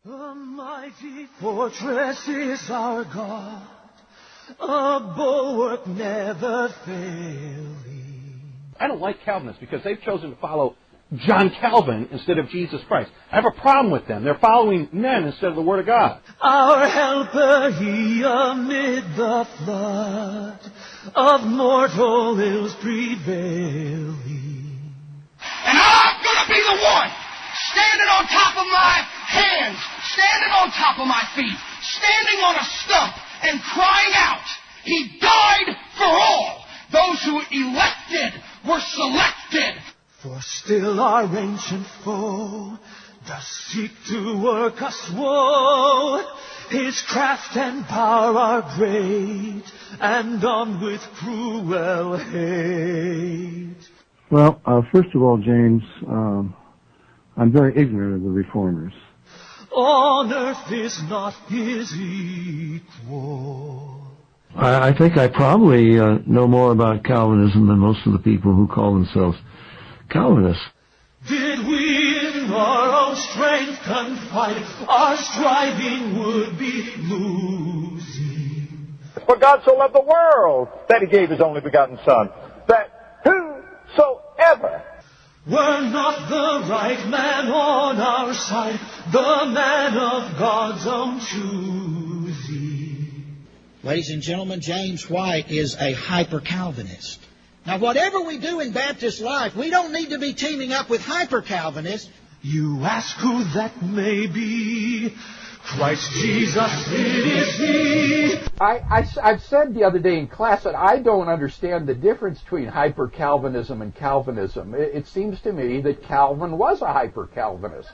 A mighty fortress is our God, a bulwark never failing. I don't like Calvinists because they've chosen to follow John Calvin instead of Jesus Christ. I have a problem with them. They're following men instead of the Word of God. Our helper, he amid the flood of mortal ills prevailing. And I'm going to be the one standing on top of my hands, standing on top of my feet, standing on a stump and crying out, he died for all. Those who elected were selected. For still our ancient foe does seek to work us woe. His craft and power are great, and armed with cruel hate. Well, first of all, James, I'm very ignorant of the Reformers. On earth is not his equal. I think I probably know more about Calvinism than most of the people who call themselves Calvinists. Did we in our own strength confide, our striving would be losing. For God so loved the world that he gave his only begotten Son, that whosoever were not the right man on our side, the man of God's own choosing. Ladies and gentlemen, James White is a hyper-Calvinist. Now, whatever we do in Baptist life, we don't need to be teaming up with hyper-Calvinists. You ask who that may be. Christ Jesus, it is He. I've said the other day in class that I don't understand the difference between hyper-Calvinism and Calvinism. It seems to me that Calvin was a hyper-Calvinist.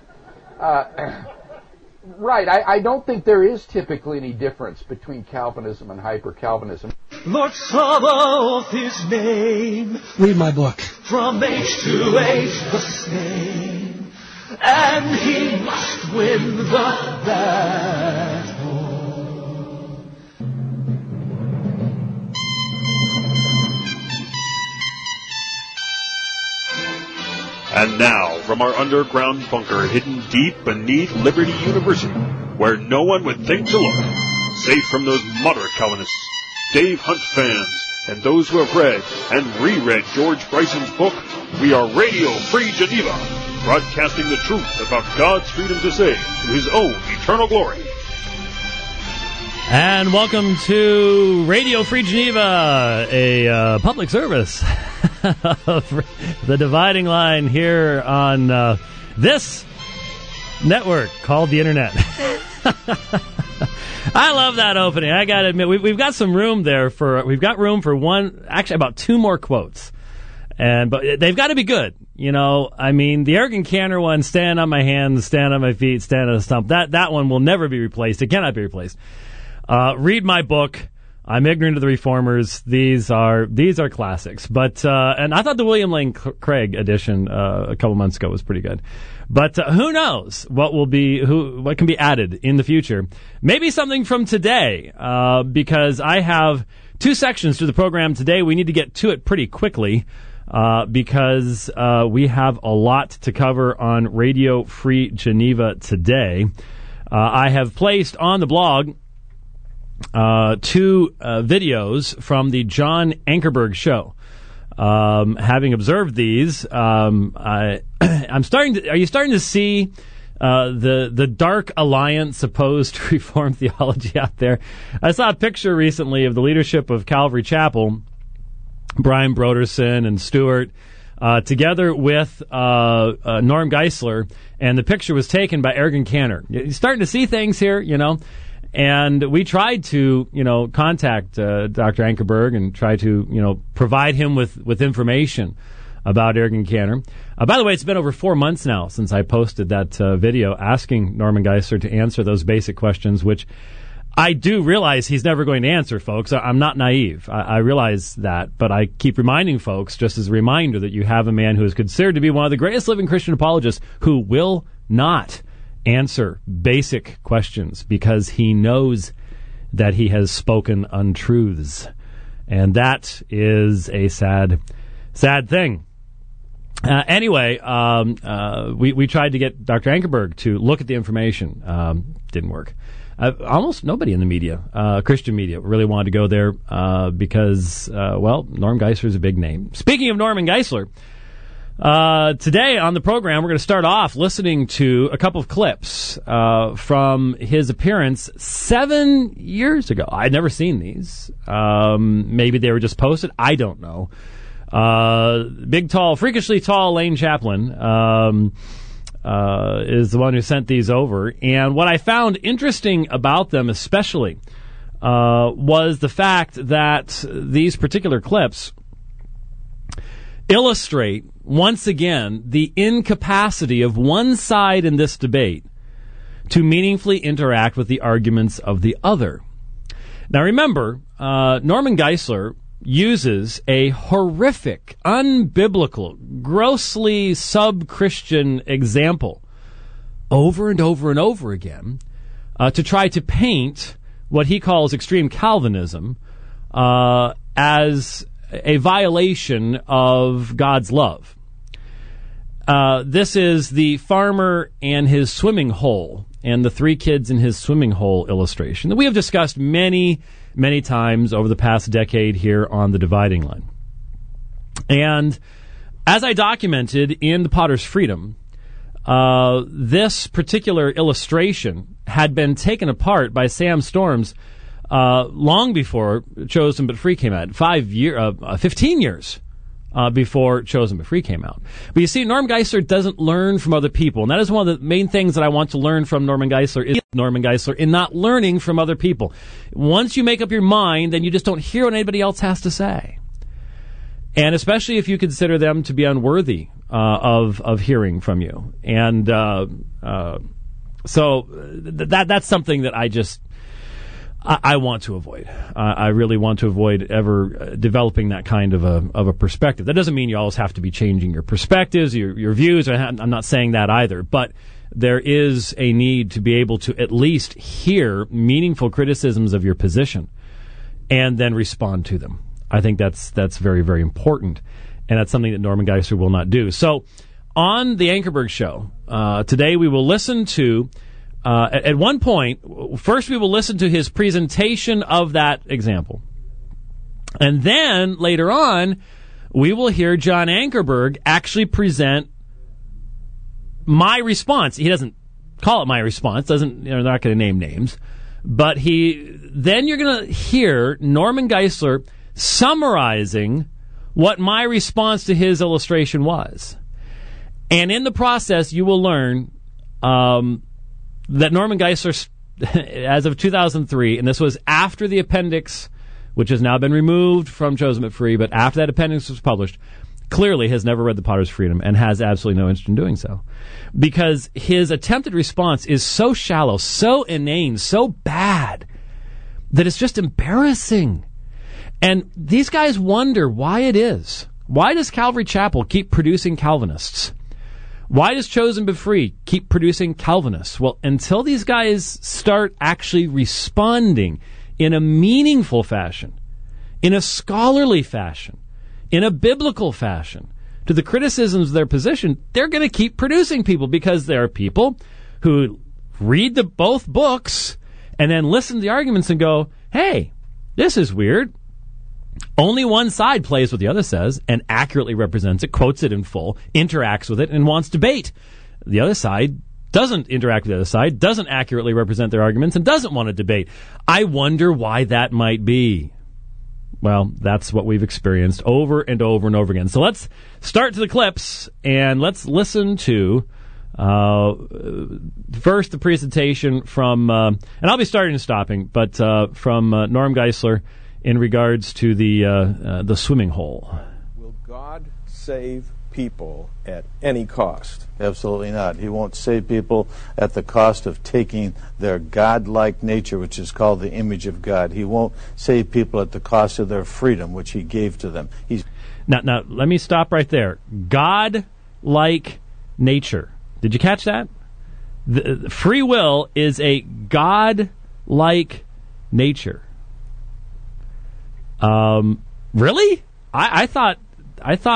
Right, I don't think there is typically any difference between Calvinism and hyper-Calvinism. Lord Sabaoth, his name. Read my book. From age to age the same. And he must win the battle. And now, from our underground bunker hidden deep beneath Liberty University, where no one would think to look, safe from those moderate Calvinists, Dave Hunt fans, and those who have read and reread George Bryson's book, we are Radio Free Geneva, broadcasting the truth about God's freedom to say to his own eternal glory. And welcome to Radio Free Geneva, a public service of the dividing line here on this network called the Internet. I love that opening. I got to admit, we've got some room there we've got room for about two more quotes. But they've got to be good. You know, I mean, the Ergen Cantor one, stand on my hands, stand on my feet, stand on a stump, that one will never be replaced. It cannot be replaced. Read my book. I'm ignorant of the Reformers. These are classics. But and I thought the William Lane Craig edition a couple months ago was pretty good. But who knows what can be added in the future? Maybe something from today, because I have two sections to the program today. We need to get to it pretty quickly, because we have a lot to cover on Radio Free Geneva today. I have placed on the blog two videos from the John Ankerberg show. Having observed these, are you starting to see the dark alliance opposed to Reformed theology out there? I saw a picture recently of the leadership of Calvary Chapel, Brian Broderson and Stewart, together with Norm Geisler, and the picture was taken by Ergen Cantor. You're starting to see things here, you know. And we tried to, contact Dr. Ankerberg and try to, provide him with information about Ergen Cantor. By the way, it's been over 4 months now since I posted that video asking Norman Geisler to answer those basic questions, which I do realize he's never going to answer, folks. I'm not naive. I realize that, but I keep reminding folks, just as a reminder, that you have a man who is considered to be one of the greatest living Christian apologists who will not answer basic questions because he knows that he has spoken untruths. And that is a sad, sad thing. Anyway, we tried to get Dr. Ankerberg to look at the information. Didn't work. Almost nobody in the media, Christian media, really wanted to go there because, Norm Geisler is a big name. Speaking of Norman Geisler, today on the program, we're going to start off listening to a couple of clips from his appearance 7 years ago. I'd never seen these. Maybe they were just posted. I don't know. Big, tall, freakishly tall Lane Chaplin is the one who sent these over. And what I found interesting about them especially was the fact that these particular clips illustrate, once again, the incapacity of one side in this debate to meaningfully interact with the arguments of the other. Now remember, Norman Geisler uses a horrific, unbiblical, grossly sub-Christian example over and over and over again to try to paint what he calls extreme Calvinism as a violation of God's love. This is the farmer and his swimming hole and the three kids in his swimming hole illustration that we have discussed many times over the past decade here on The Dividing Line. And as I documented in The Potter's Freedom, this particular illustration had been taken apart by Sam Storms long before Chosen But Free came out, 15 years before Chosen But Free came out. But you see, Norm Geisler doesn't learn from other people, and that is one of the main things that I want to learn from Norman Geisler in not learning from other people. Once you make up your mind, then you just don't hear what anybody else has to say. And especially if you consider them to be unworthy of hearing from you. And so that's something that I want to avoid. I really want to avoid ever developing that kind of a perspective. That doesn't mean you always have to be changing your perspectives, your views. I'm not saying that either. But there is a need to be able to at least hear meaningful criticisms of your position and then respond to them. I think that's very, very important. And that's something that Norman Geisler will not do. So on the Ankerberg Show, today we will listen to at one point, first we will listen to his presentation of that example. And then, later on, we will hear John Ankerberg actually present my response. He doesn't call it my response, they're not going to name names. But then you're going to hear Norman Geisler summarizing what my response to his illustration was. And in the process, you will learn that Norman Geisler, as of 2003, and this was after the appendix, which has now been removed from Chosen But Free, but after that appendix was published, clearly has never read The Potter's Freedom and has absolutely no interest in doing so. Because his attempted response is so shallow, so inane, so bad, that it's just embarrassing. And these guys wonder why it is. Why does Calvary Chapel keep producing Calvinists? Why does Chosen But Free keep producing Calvinists? Well, until these guys start actually responding in a meaningful fashion, in a scholarly fashion, in a biblical fashion to the criticisms of their position, they're going to keep producing people, because there are people who read both books and then listen to the arguments and go, hey, this is weird. Only one side plays what the other says and accurately represents it, quotes it in full, interacts with it, and wants debate. The other side doesn't interact with the other side, doesn't accurately represent their arguments, and doesn't want to debate. I wonder why that might be. Well, that's what we've experienced over and over and over again. So let's start to the clips, and let's listen to first the presentation from, and I'll be starting and stopping, but from Norm Geisler, in regards to the swimming hole. Will God save people at any cost? Absolutely not. He won't save people at the cost of taking their God-like nature, which is called the image of God. He won't save people at the cost of their freedom, which he gave to them. Now, let me stop right there. God-like nature. Did you catch that? The free will is a God-like nature. Really? I thought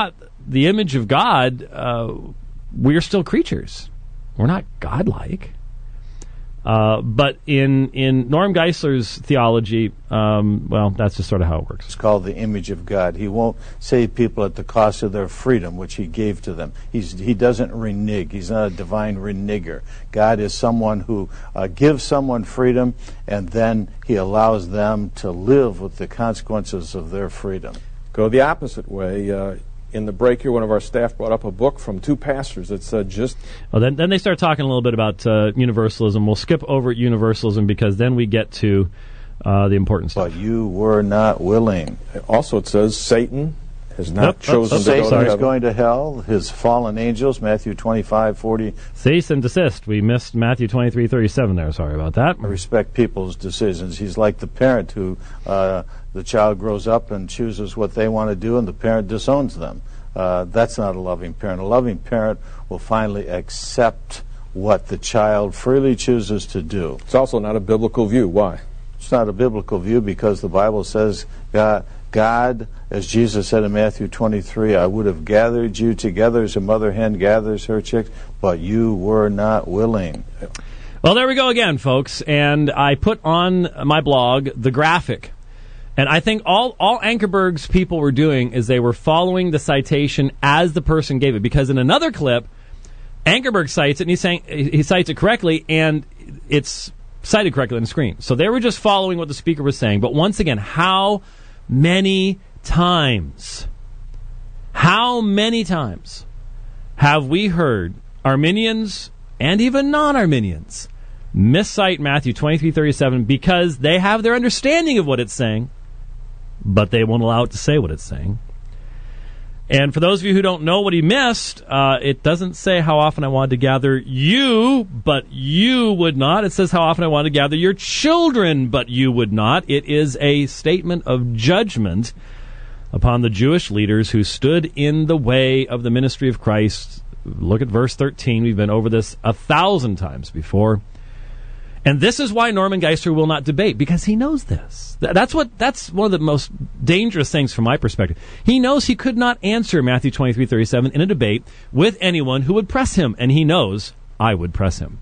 the image of God, we're still creatures. We're not godlike. But in Norm Geisler's theology, well, that's just sort of how it works. It's called the image of God. He won't save people at the cost of their freedom, which he gave to them. He doesn't renege. He's not a divine reneger. God is someone who gives someone freedom, and then he allows them to live with the consequences of their freedom. Go the opposite way. In the break here, one of our staff brought up a book from two pastors that said just... Well, then they start talking a little bit about universalism. We'll skip over universalism because then we get to the important stuff. But you were not willing. Also, it says Satan has not chosen to go to Satan heaven. is going to hell. His fallen angels, Matthew 25:40. Cease and desist. We missed Matthew 23:37 there. Sorry about that. I respect people's decisions. He's like the parent who... the child grows up and chooses what they want to do, and the parent disowns them. That's not a loving parent. A loving parent will finally accept what the child freely chooses to do. It's also not a biblical view. Why? It's not a biblical view because the Bible says God, as Jesus said in Matthew 23, I would have gathered you together as a mother hen gathers her chicks, but you were not willing. Well, there we go again, folks. And I put on my blog the graphic. And I think all Ankerberg's people were doing is they were following the citation as the person gave it. Because in another clip, Ankerberg cites it, and he's saying he cites it correctly, and it's cited correctly on the screen. So they were just following what the speaker was saying. But once again, how many times have we heard Arminians and even non-Arminians miscite Matthew 23:37 because they have their understanding of what it's saying, but they won't allow it to say what it's saying. And for those of you who don't know what he missed, it doesn't say how often I wanted to gather you, but you would not. It says how often I wanted to gather your children, but you would not. It is a statement of judgment upon the Jewish leaders who stood in the way of the ministry of Christ. Look at verse 13. We've been over this 1,000 times before. And this is why Norman Geisler will not debate, because he knows this. That's one of the most dangerous things from my perspective. He knows he could not answer Matthew 23:37 in a debate with anyone who would press him, and he knows I would press him.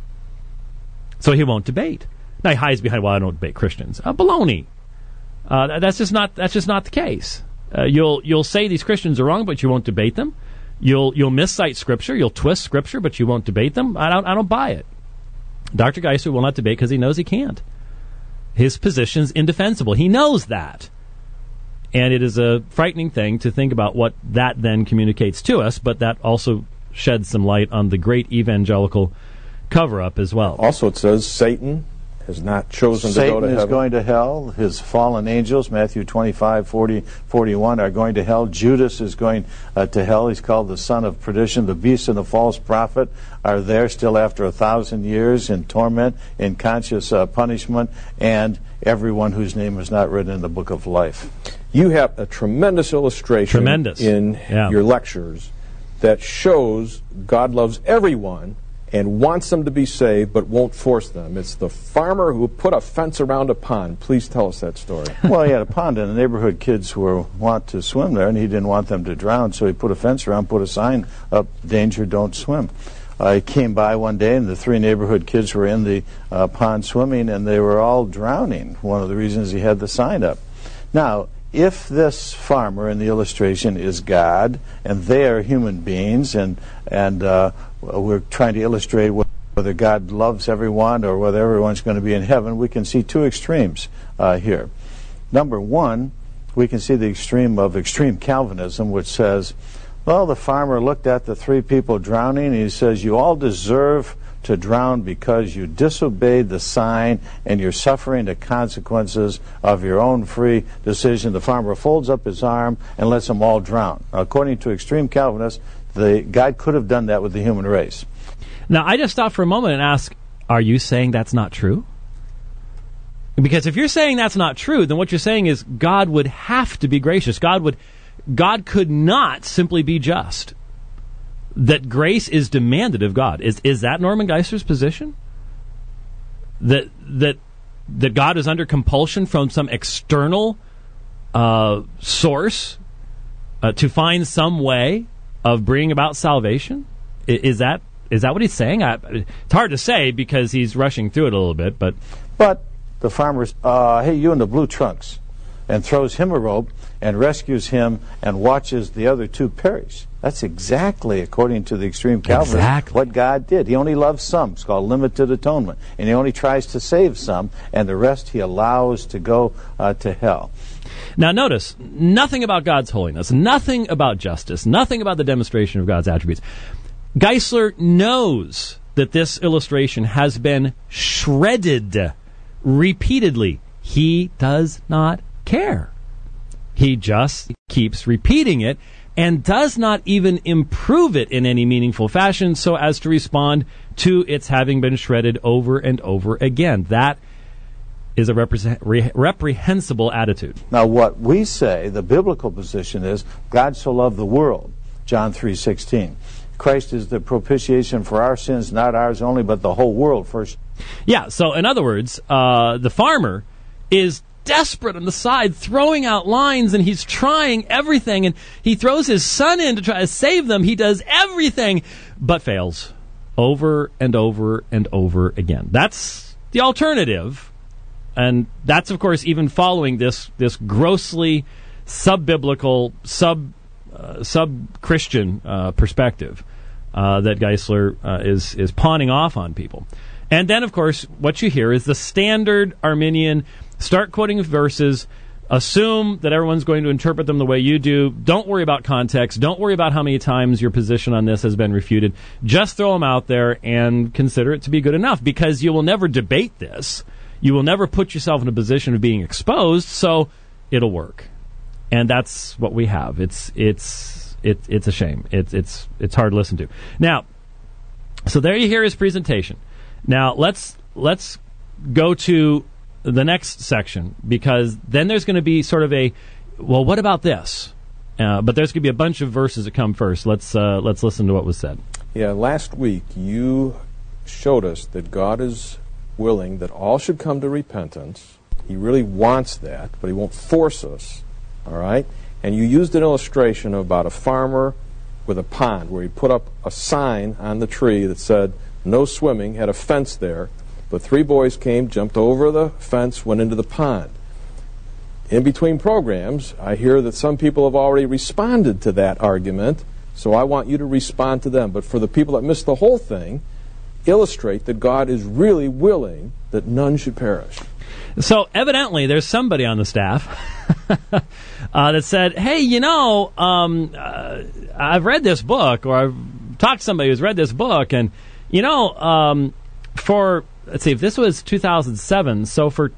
So he won't debate. Now he hides behind, well, I don't debate Christians. Baloney. That's just not the case. You'll say these Christians are wrong, but you won't debate them. You'll miscite Scripture. You'll twist Scripture, but you won't debate them. I don't buy it. Dr. Geisler will not debate because he knows he can't. His position's indefensible. He knows that. And it is a frightening thing to think about what that then communicates to us, but that also sheds some light on the great evangelical cover-up as well. Also, it says Satan has not chosen to go to heaven. Satan is going to hell. His fallen angels, Matthew 25:40, 41, are going to hell. Judas is going to hell. He's called the son of perdition. The beast and the false prophet are there still after 1,000 years in torment, in conscious punishment, and everyone whose name is not written in the book of life. You have a tremendous illustration in your lectures that shows God loves everyone and wants them to be saved, but won't force them. It's the farmer who put a fence around a pond. Please tell us that story. Well, he had a pond, and the neighborhood kids want to swim there, and he didn't want them to drown, so he put a fence around, put a sign up, danger, don't swim. I came by one day, and the 3 neighborhood kids were in the pond swimming, and they were all drowning. One of the reasons he had the sign up. Now, if this farmer in the illustration is God, and they are human beings, and we're trying to illustrate whether God loves everyone or whether everyone's going to be in heaven, we can see 2 extremes here. Number one, we can see the extreme of extreme Calvinism, which says, well, the farmer looked at the 3 people drowning, and he says, you all deserve to drown because you disobeyed the sign and you're suffering the consequences of your own free decision. The farmer folds up his arm and lets them all drown. Now, according to extreme Calvinists, God could have done that with the human race. Now, I just stop for a moment and ask, are you saying that's not true? Because if you're saying that's not true, then what you're saying is God would have to be gracious. God could not simply be just. That grace is demanded of God. Is that Norman Geisler's position? That God is under compulsion from some external source to find some way of bringing about salvation? Is that what he's saying? It's hard to say because he's rushing through it a little bit, but the farmer's, hey, you in the blue trunks, and throws him a rope and rescues him and watches the other two perish. That's exactly, according to the extreme Calvinists, what God did. He only loves some. It's called limited atonement. And he only tries to save some, and the rest he allows to go to hell. Now notice, nothing about God's holiness, nothing about justice, nothing about the demonstration of God's attributes. Geisler knows that this illustration has been shredded repeatedly. He does not care. He just keeps repeating it and does not even improve it in any meaningful fashion so as to respond to its having been shredded over and over again. That is a reprehensible attitude. Now what we say, the biblical position is, God so loved the world, John 3:16. Christ is the propitiation for our sins, not ours only, but the whole world first. Yeah, so in other words, the farmer is desperate on the side, throwing out lines, and he's trying everything, and he throws his son in to try to save them. He does everything, but fails over and over and over again. That's the alternative, and that's, of course, even following this grossly sub-biblical, sub-Christian perspective that Geisler is pawning off on people. And then, of course, what you hear is the standard Arminian: start quoting verses, assume that everyone's going to interpret them the way you do, don't worry about context, don't worry about how many times your position on this has been refuted, just throw them out there and consider it to be good enough, because you will never debate this, you will never put yourself in a position of being exposed, so it'll work. And that's what we have. It's a shame. It's hard to listen to. Now, so there you hear his presentation. Now let's go to the next section, because then there's going to be sort of a, well, what about this? But there's going to be a bunch of verses that come first. Let's listen to what was said. Yeah, last week you showed us that God is willing that all should come to repentance. He really wants that, but he won't force us. All right? And you used an illustration about a farmer with a pond where he put up a sign on the tree that said, no swimming, had a fence there, but 3 boys came, jumped over the fence, went into the pond. In between programs, I hear that some people have already responded to that argument, so I want you to respond to them. But for the people that missed the whole thing, illustrate that God is really willing that none should perish. So evidently there's somebody on the staff that said, hey, I've read this book, or I've talked to somebody who's read this book, and, for, let's see, if this was 2007, so for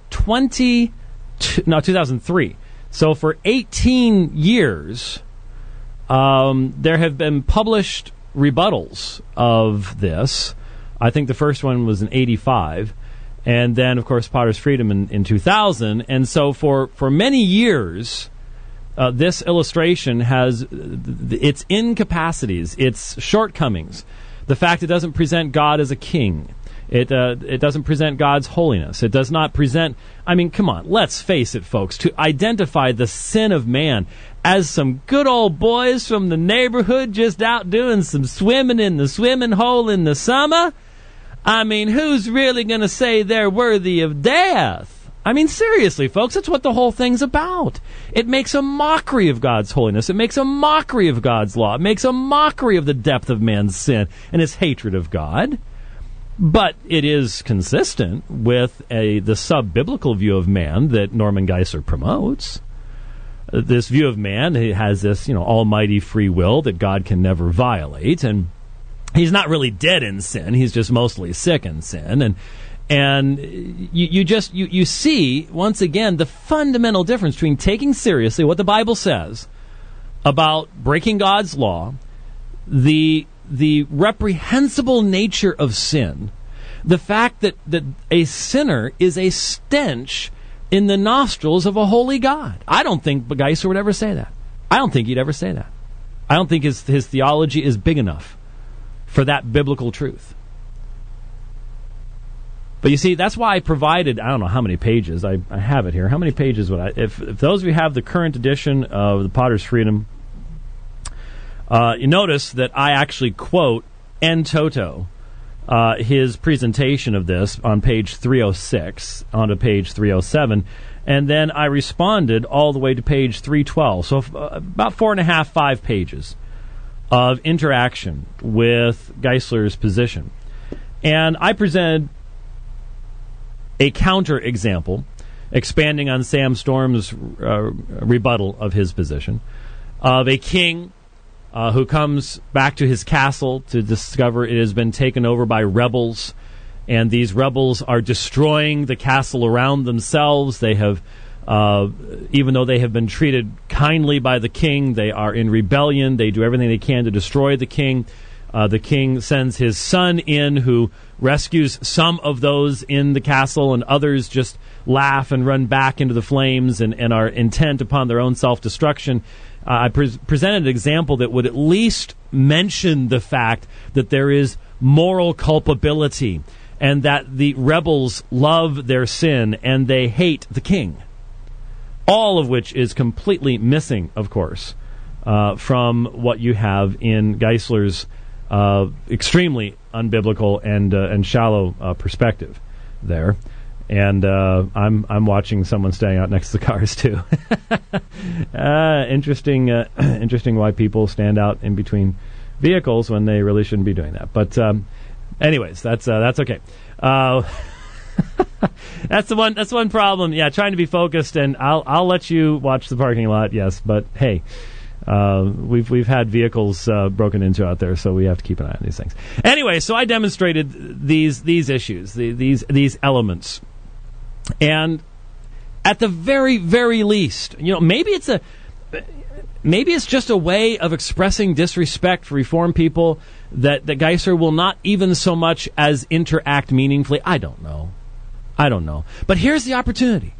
2003, so for 18 years, there have been published rebuttals of this. I think the first one was in 85. And then, of course, Potter's Freedom in 2000. And so for many years, this illustration has its incapacities, its shortcomings. The fact it doesn't present God as a king. It doesn't present God's holiness. It does not present, I mean, come on, let's face it, folks, to identify the sin of man as some good old boys from the neighborhood just out doing some swimming in the swimming hole in the summer. I mean, who's really going to say they're worthy of death? I mean, seriously, folks, that's what the whole thing's about. It makes a mockery of God's holiness. It makes a mockery of God's law. It makes a mockery of the depth of man's sin and his hatred of God. But it is consistent with the sub-biblical view of man that Norman Geisler promotes. This view of man has this, almighty free will that God can never violate, and he's not really dead in sin. He's just mostly sick in sin. And you see, once again, the fundamental difference between taking seriously what the Bible says about breaking God's law, the reprehensible nature of sin, the fact that a sinner is a stench in the nostrils of a holy God. I don't think Geisler would ever say that. I don't think he'd ever say that. I don't think his theology is big enough for that biblical truth. But you see, that's why I provided, I don't know how many pages, I have it here. How many pages would if those of you have the current edition of the Potter's Freedom, You notice that I actually quote en toto his presentation of this on page 306 onto page 307, and then I responded all the way to page 312. So about 4.5, 5 pages of interaction with Geisler's position. And I presented a counter-example, expanding on Sam Storm's rebuttal of his position, of a king who comes back to his castle to discover it has been taken over by rebels, and these rebels are destroying the castle around themselves. They have, even though they have been treated kindly by the king, they are in rebellion. They do everything they can to destroy the king. The king sends his son in, who rescues some of those in the castle, and others just laugh and run back into the flames and are intent upon their own self-destruction. I presented an example that would at least mention the fact that there is moral culpability and that the rebels love their sin and they hate the king. All of which is completely missing, of course, from what you have in Geisler's extremely unbiblical and shallow perspective there. And I'm watching someone staying out next to the cars too. Interesting why people stand out in between vehicles when they really shouldn't be doing that. But anyways, that's okay. That's the one problem. Yeah, trying to be focused, and I'll let you watch the parking lot. Yes, but hey. We've had vehicles broken into out there, so we have to keep an eye on these things. Anyway, so I demonstrated these issues, these elements, and at the very, very least, maybe it's just a way of expressing disrespect for Reformed people that Geisler will not even so much as interact meaningfully. I don't know, but here's the opportunity.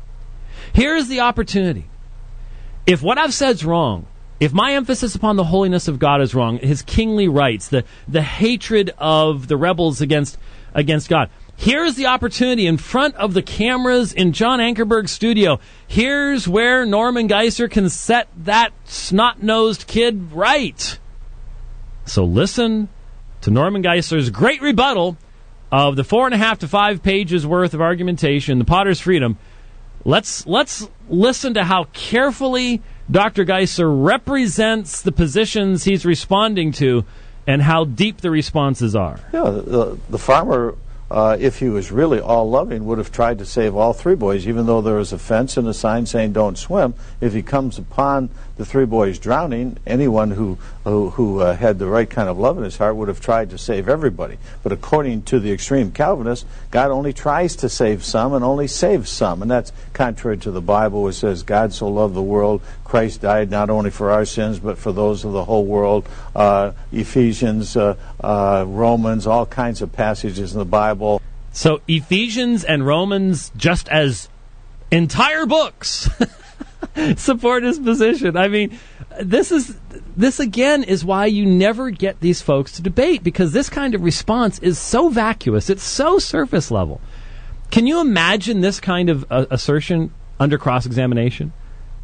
If what I've said's wrong, if my emphasis upon the holiness of God is wrong, his kingly rights, the hatred of the rebels against God, here's the opportunity in front of the cameras in John Ankerberg's studio. Here's where Norman Geisler can set that snot-nosed kid right. So listen to Norman Geisler's great rebuttal of the 4.5 to 5 pages worth of argumentation, the Potter's Freedom. Let's listen to how carefully Dr. Geisler represents the positions he's responding to and how deep the responses are. Yeah, the farmer, if he was really all loving, would have tried to save all 3 boys, even though there was a fence and a sign saying don't swim. If he comes upon the 3 boys drowning, anyone who had the right kind of love in his heart would have tried to save everybody. But according to the extreme Calvinists, God only tries to save some and only saves some. And that's contrary to the Bible, which says God so loved the world, Christ died not only for our sins, but for those of the whole world. Ephesians, Romans, all kinds of passages in the Bible. So Ephesians and Romans, just as entire books, support his position. I mean, this again is why you never get these folks to debate, because this kind of response is so vacuous. It's so surface level. Can you imagine this kind of assertion under cross-examination?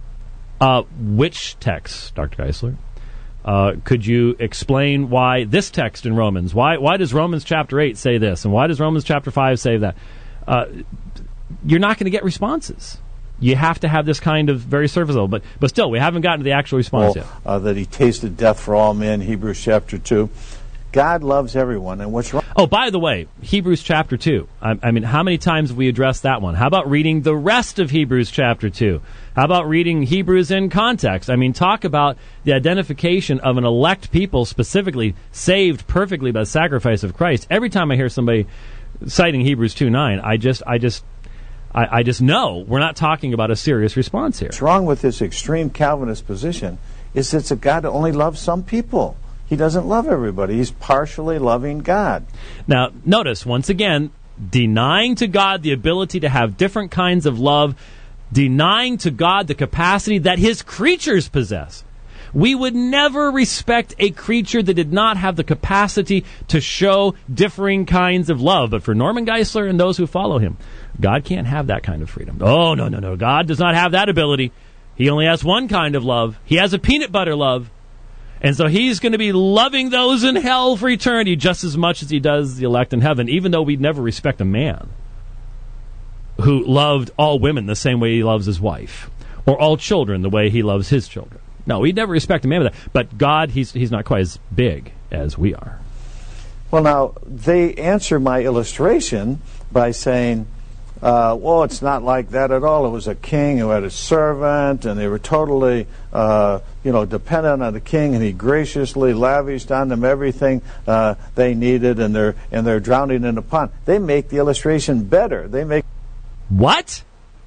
Which text, Dr. Geisler? Could you explain why this text in Romans? Why does Romans chapter 8 say this? And why does Romans chapter 5 say that? You're not going to get responses. You have to have this kind of very surface level. But still, we haven't gotten to the actual response yet. That he tasted death for all men, Hebrews chapter 2. God loves everyone, and what's wrong? Oh, by the way, Hebrews chapter 2. I mean, how many times have we addressed that one? How about reading the rest of Hebrews chapter 2? How about reading Hebrews in context? I mean, talk about the identification of an elect people, specifically saved perfectly by the sacrifice of Christ. Every time I hear somebody citing Hebrews 2:9, I just know we're not talking about a serious response here. What's wrong with this extreme Calvinist position is it's a God that only loves some people. He doesn't love everybody. He's partially loving God. Now, notice, once again, denying to God the ability to have different kinds of love, denying to God the capacity that his creatures possess. We would never respect a creature that did not have the capacity to show differing kinds of love. But for Norman Geisler and those who follow him, God can't have that kind of freedom. Oh, no. God does not have that ability. He only has one kind of love. He has a peanut butter love. And so he's going to be loving those in hell for eternity just as much as he does the elect in heaven, even though we'd never respect a man who loved all women the same way he loves his wife, or all children the way he loves his children. No, we'd never respect a man with that. But God, he's not quite as big as we are. Well, now, they answer my illustration by saying, well, it's not like that at all. It was a king who had a servant, and they were totally, dependent on the king, and he graciously lavished on them everything they needed, and they're drowning in a pond. They make the illustration better. They make What?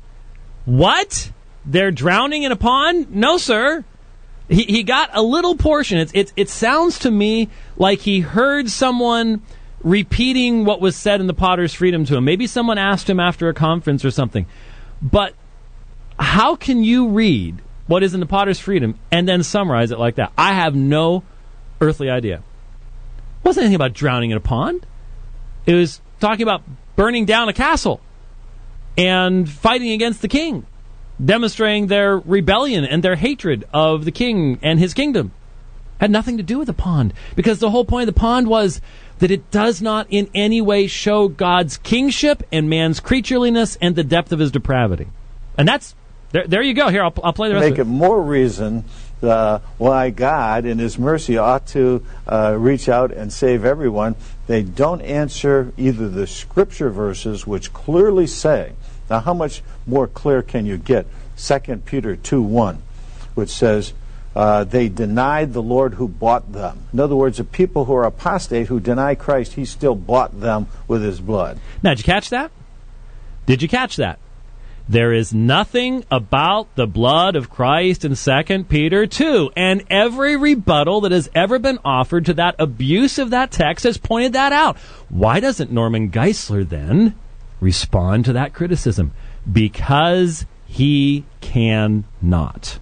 They're drowning in a pond? No, sir. He got a little portion. It sounds to me like he heard someone repeating what was said in the Potter's Freedom to him. Maybe someone asked him after a conference or something. But how can you read what is in the Potter's Freedom and then summarize it like that? I have no earthly idea. It wasn't anything about drowning in a pond. It was talking about burning down a castle and fighting against the king, demonstrating their rebellion and their hatred of the king and his kingdom. Had nothing to do with the pond, because the whole point of the pond was that it does not in any way show God's kingship and man's creatureliness and the depth of his depravity. And that's, there you go. Here, I'll play the rest of it. Make it more reason why God in his mercy ought to reach out and save everyone. They don't answer either the scripture verses, which clearly say, now how much more clear can you get? 2 Peter 2:1, which says, they denied the Lord who bought them. In other words, the people who are apostate, who deny Christ, he still bought them with his blood. Now, did you catch that? Did you catch that? There is nothing about the blood of Christ in 2 Peter 2. And every rebuttal that has ever been offered to that abuse of that text has pointed that out. Why doesn't Norman Geisler then respond to that criticism? Because he cannot.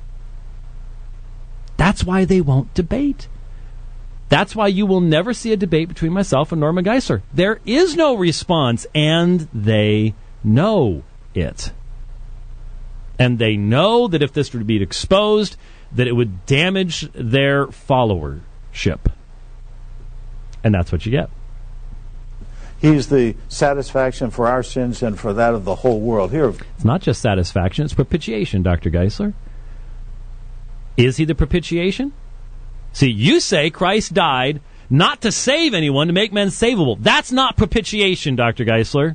That's why they won't debate. That's why you will never see a debate between myself and Norman Geisler. There is no response, and they know it. And they know that if this were to be exposed, that it would damage their followership. And that's what you get. He's the satisfaction for our sins and for that of the whole world. Here, it's not just satisfaction, it's propitiation, Dr. Geisler. Is he the propitiation? See, you say Christ died not to save anyone, to make men savable. That's not propitiation, Dr. Geisler.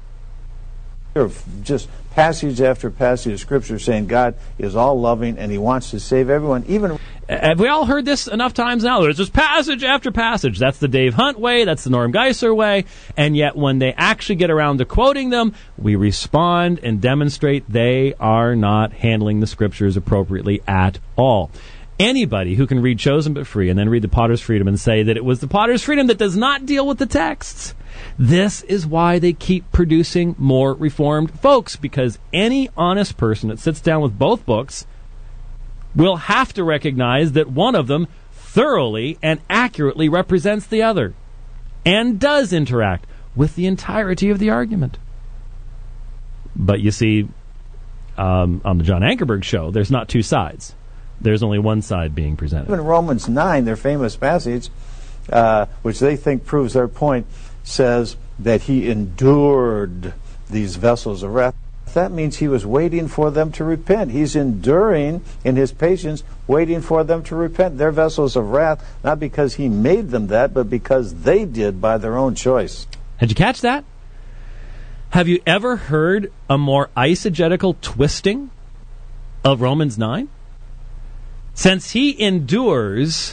Just passage after passage of Scripture saying God is all loving and he wants to save everyone. Even have we all heard this enough times now? There's just passage after passage. That's the Dave Hunt way. That's the Norm Geisler way. And yet when they actually get around to quoting them, we respond and demonstrate they are not handling the Scriptures appropriately at all. Anybody who can read Chosen but Free and then read the Potter's Freedom and say that it was the Potter's Freedom that does not deal with the texts, this is why they keep producing more Reformed folks, because any honest person that sits down with both books will have to recognize that one of them thoroughly and accurately represents the other and does interact with the entirety of the argument. But you see, on the John Ankerberg show, there's not two sides. There's only one side being presented. Even Romans 9, their famous passage, which they think proves their point, says that he endured these vessels of wrath. That means he was waiting for them to repent. He's enduring in his patience, waiting for them to repent. They're vessels of wrath, not because he made them that, but because they did by their own choice. Did you catch that? Have you ever heard a more eisegetical twisting of Romans 9? Since he endures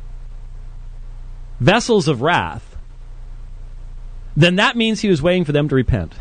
vessels of wrath, then that means he was waiting for them to repent.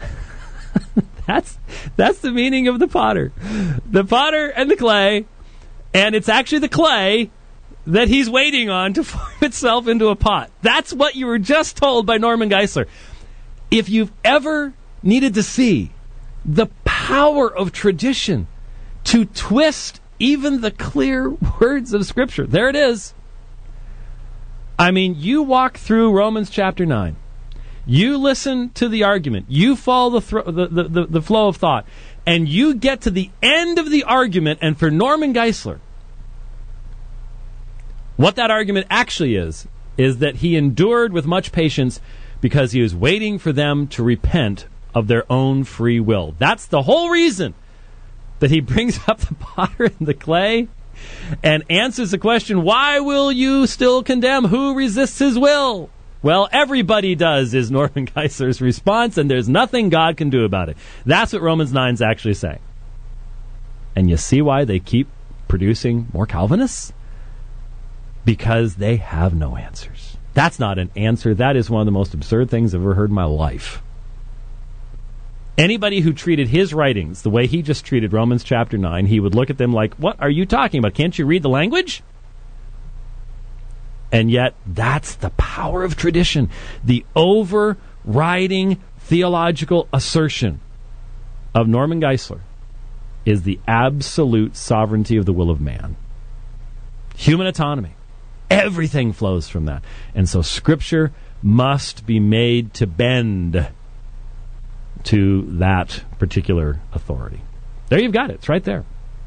That's the meaning of the potter. The potter and the clay, and it's actually the clay that he's waiting on to form itself into a pot. That's what you were just told by Norman Geisler. If you've ever needed to see the power of tradition to twist even the clear words of Scripture, there it is. I mean, you walk through Romans chapter 9. You listen to the argument. You follow the flow of thought. And you get to the end of the argument, and for Norman Geisler, What that argument actually is that he endured with much patience because he was waiting for them to repent of their own free will. That's the whole reason that he brings up the potter and the clay and answers the question, why will you still condemn? Who resists his will? Well, everybody does, is Norman Geisler's response, and there's nothing God can do about it. That's what Romans 9's actually saying. And you see why they keep producing more Calvinists? Because they have no answers. That's not an answer. That is one of the most absurd things I've ever heard in my life. Anybody who treated his writings the way he just treated Romans chapter 9, he would look at them like, what are you talking about? Can't you read the language? And yet, that's the power of tradition. The overriding theological assertion of Norman Geisler is the absolute sovereignty of the will of man. Human autonomy. Everything flows from that. And so Scripture must be made to bend to that particular authority. There you've got it. It's right there.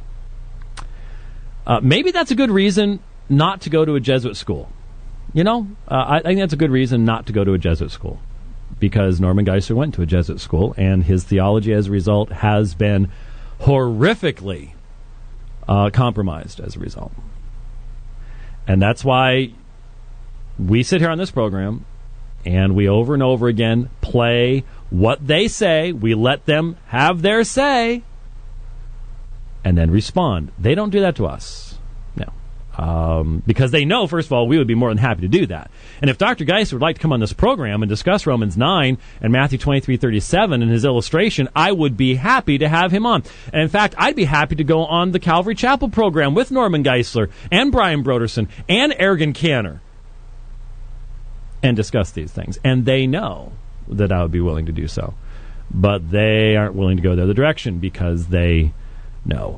Maybe that's a good reason not to go to a Jesuit school. I think that's a good reason not to go to a Jesuit school, because Norman Geisler went to a Jesuit school, and his theology as a result has been horrifically compromised as a result. And that's why we sit here on this program and we over and over again play what they say. We let them have their say and then respond. They don't do that to us. No. Because they know, first of all, we would be more than happy to do that. And if Dr. Geisler would like to come on this program and discuss Romans 9 and Matthew 23:37 in his illustration, I would be happy to have him on. And in fact, I'd be happy to go on the Calvary Chapel program with Norman Geisler and Brian Broderson and Ergen Canner and discuss these things. And they know that I would be willing to do so. But they aren't willing to go the other direction because they know.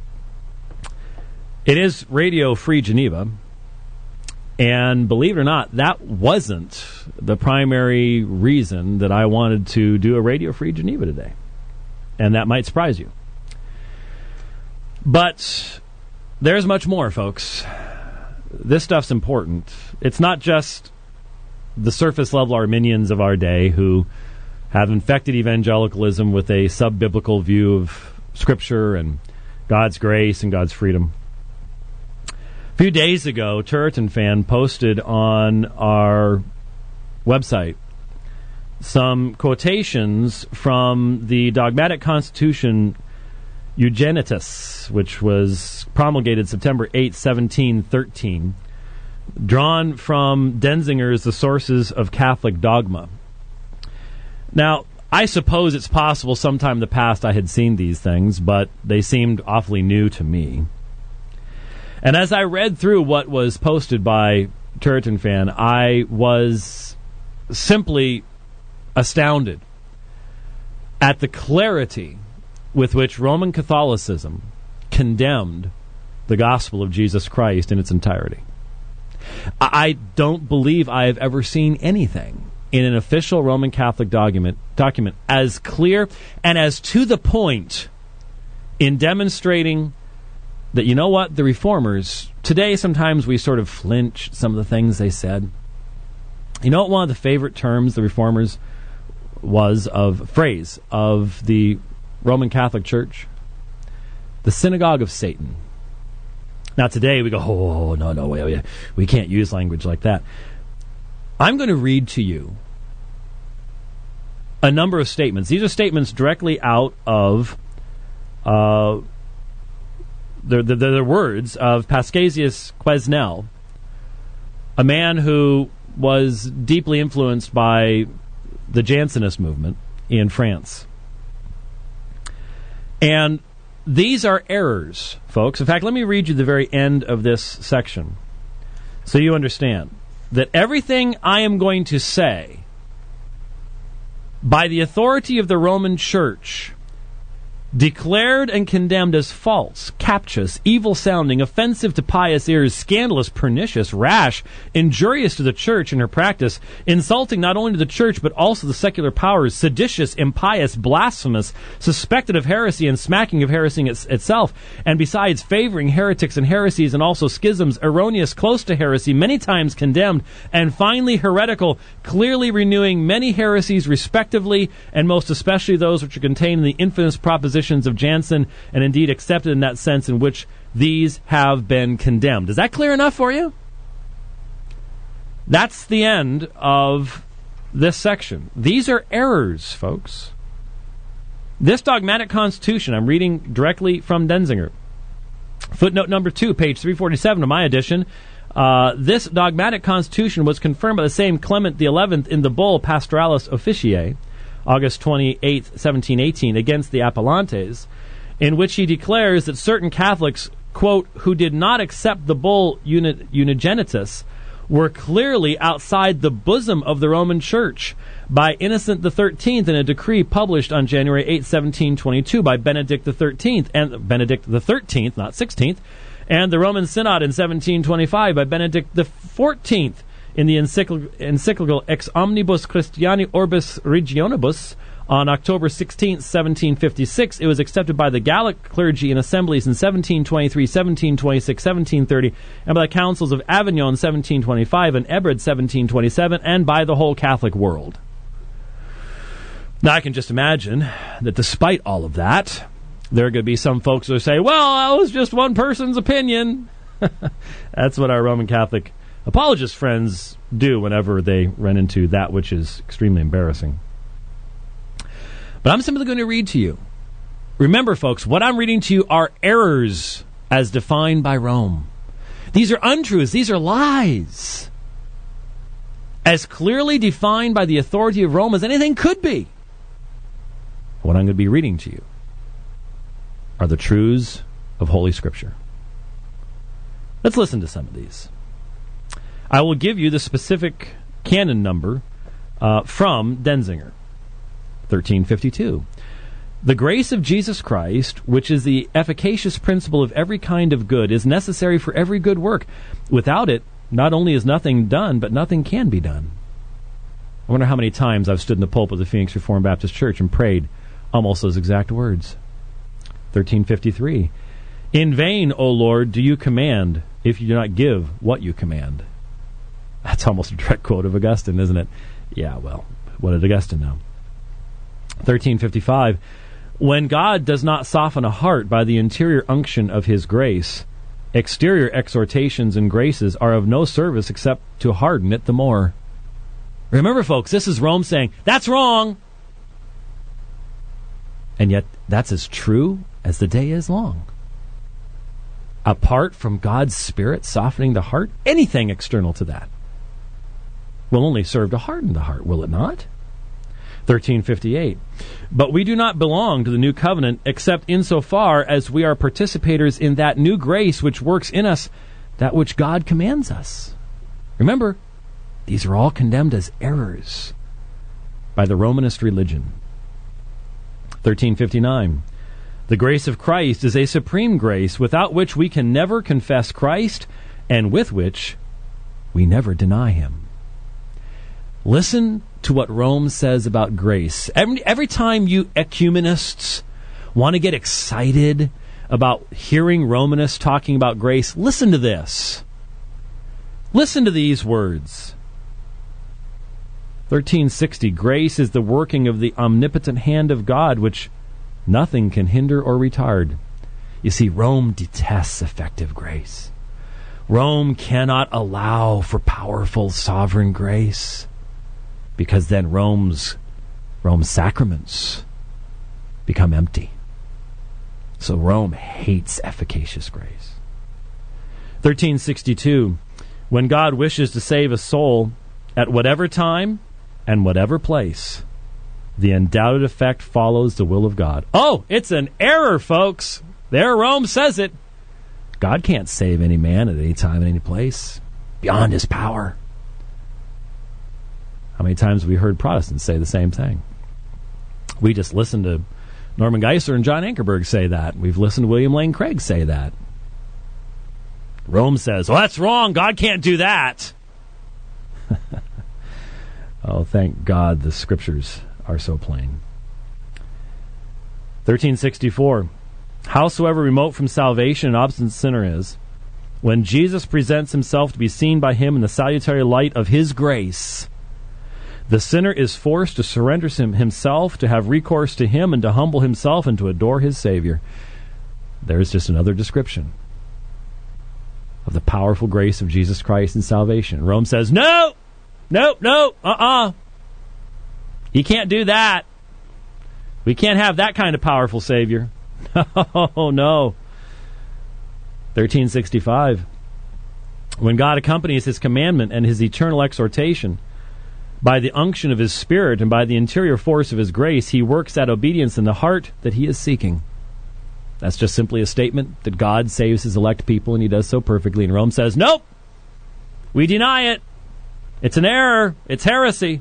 It is Radio Free Geneva, and believe it or not, that wasn't the primary reason that I wanted to do a Radio Free Geneva today. And that might surprise you. But there's much more, folks. This stuff's important. It's not just the surface-level Arminians of our day who have infected evangelicalism with a sub-biblical view of Scripture and God's grace and God's freedom. A few days ago, Turretin Fan posted on our website some quotations from the Dogmatic Constitution Eugenitus, which was promulgated September 8, 1713, drawn from Denzinger's The Sources of Catholic Dogma. Now, I suppose it's possible sometime in the past I had seen these things, but they seemed awfully new to me. And as I read through what was posted by Turretin Fan, I was simply astounded at the clarity with which Roman Catholicism condemned the gospel of Jesus Christ in its entirety. I don't believe I have ever seen anything in an official Roman Catholic document as clear and as to the point in demonstrating that, you know what, the Reformers, today sometimes we sort of flinch at some of the things they said. You know what one of the favorite terms the Reformers phrase of the Roman Catholic Church? The synagogue of Satan. Now today we go, oh, no, we can't use language like that. I'm going to read to you a number of statements. These are statements directly out of the words of Paschasius Quesnel, a man who was deeply influenced by the Jansenist movement in France. And these are errors, folks. In fact, let me read you the very end of this section so you understand that everything I am going to say by the authority of the Roman Church declared and condemned as false, captious, evil-sounding, offensive to pious ears, scandalous, pernicious, rash, injurious to the church in her practice, insulting not only to the church but also the secular powers, seditious, impious, blasphemous, suspected of heresy and smacking of heresy itself, and besides favoring heretics and heresies and also schisms, erroneous, close to heresy, many times condemned, and finally heretical, clearly renewing many heresies respectively, and most especially those which are contained in the infamous propositions of Jansen, and indeed accepted in that sense in which these have been condemned. Is that clear enough for you? That's the end of this section. These are errors, folks. This dogmatic constitution, I'm reading directly from Denzinger. Footnote number 2, page 347 of my edition. This dogmatic constitution was confirmed by the same Clement XI in the bull Pastoralis Officiae, August 28, 1718, against the Appelantes, in which he declares that certain Catholics, quote, who did not accept the bull Unigenitus, were clearly outside the bosom of the Roman Church by Innocent XIII in a decree published on January 8, 1722 by Benedict XIII, and Benedict XIII, not 16th, and the Roman Synod in 1725 by Benedict XIV, in the encyclical Ex Omnibus Christiani Orbis Regionibus on October 16, 1756. It was accepted by the Gallic clergy in assemblies in 1723, 1726, 1730, and by the councils of Avignon 1725 and Ebrard 1727, and by the whole Catholic world. Now I can just imagine that despite all of that, there are going to be some folks who say, well, that was just one person's opinion. That's what our Roman Catholic apologist friends do whenever they run into that which is extremely embarrassing. But I'm simply going to read to you. Remember, folks, what I'm reading to you are errors as defined by Rome. These are untruths. These are lies. As clearly defined by the authority of Rome as anything could be. What I'm going to be reading to you are the truths of Holy Scripture. Let's listen to some of these. I will give you the specific canon number from Denzinger, 1352. The grace of Jesus Christ, which is the efficacious principle of every kind of good, is necessary for every good work. Without it, not only is nothing done, but nothing can be done. I wonder how many times I've stood in the pulpit of the Phoenix Reformed Baptist Church and prayed almost those exact words. 1353. In vain, O Lord, do you command, if you do not give what you command. That's almost a direct quote of Augustine, isn't it? Yeah, well, what did Augustine know? 1355. When God does not soften a heart by the interior unction of his grace, exterior exhortations and graces are of no service except to harden it the more. Remember, folks, this is Rome saying, that's wrong! And yet, that's as true as the day is long. Apart from God's Spirit softening the heart, anything external to that will only serve to harden the heart, will it not? 1358. But we do not belong to the new covenant except insofar as we are participators in that new grace which works in us that which God commands us. Remember, these are all condemned as errors by the Romanist religion. 1359. The grace of Christ is a supreme grace without which we can never confess Christ and with which we never deny him. Listen to what Rome says about grace. Every time you ecumenists want to get excited about hearing Romanists talking about grace, listen to this. Listen to these words. 1360, grace is the working of the omnipotent hand of God, which nothing can hinder or retard. You see, Rome detests effective grace. Rome cannot allow for powerful sovereign grace, because then Rome's sacraments become empty. So Rome hates efficacious grace. 1362, when God wishes to save a soul at whatever time and whatever place, the undoubted effect follows the will of God. Oh, it's an error, folks. There Rome says it. God can't save any man at any time and any place beyond his power. How many times have we heard Protestants say the same thing? We just listen to Norman Geisler and John Ankerberg say that. We've listened to William Lane Craig say that. Rome says, well, that's wrong. God can't do that. Oh, thank God the Scriptures are so plain. 1364. Howsoever remote from salvation an obstinate sinner is, when Jesus presents himself to be seen by him in the salutary light of his grace, the sinner is forced to surrender himself, to have recourse to him, and to humble himself and to adore his Savior. There's just another description of the powerful grace of Jesus Christ in salvation. Rome says, no! He can't do that. We can't have that kind of powerful Savior. No. 1365. When God accompanies his commandment and his eternal exhortation by the unction of his Spirit and by the interior force of his grace, he works that obedience in the heart that he is seeking. That's just simply a statement that God saves his elect people, and he does so perfectly. And Rome says, nope, we deny it. It's an error. It's heresy.